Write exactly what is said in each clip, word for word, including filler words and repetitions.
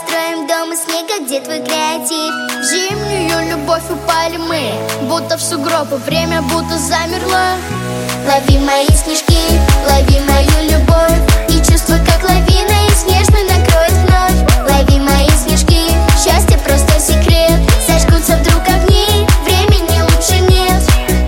построим дом из снега, где твой креатив? В зимнюю любовь упали мы, будто в сугробы, время будто замерло. Лови мои снежки, лови мою любовь, и чувства как лавина, и снежную накроет вновь. Лови мои снежки, счастье просто секрет, зажгутся вдруг огни, времени лучше нет.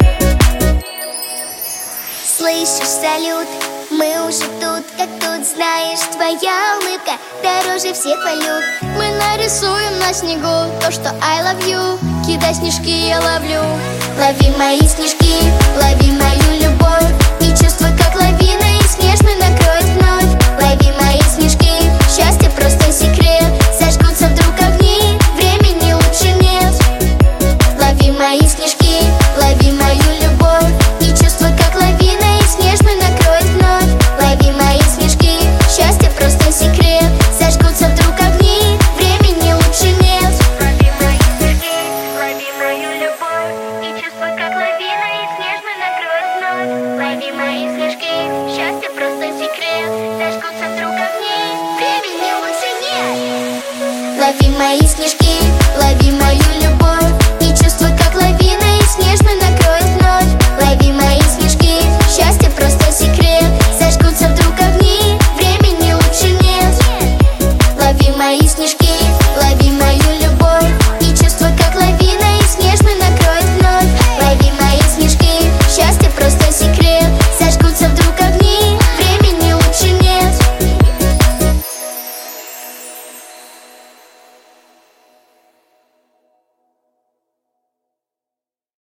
Слышишь салют, мы уже тут, как тут, знаешь, твоя улыбка дороже всех валют. Мы нарисуем на снегу то, что I love you, кидай снежки, я ловлю. Лови мои снежки, лови мою любовь, и чувства как лавина, и снежную накроет вновь. Лови мои снежки, счастье просто секрет, зажгутся вдруг огни, времени лучше нет. Лови мои снежки, лови мою любовь, и чувства как лавина, и снежную накроет вновь. Лови мои снежки, счастье просто секрет, зажгутся вдруг огни, времени лучше нет. Лови мои снежки, лови мою любовь, и чувства как лавина, и снежную накроет вновь. Лови мои снежки, счастье просто секрет, зажгутся вдруг огни, времени лучше нет. Лови мои снежки.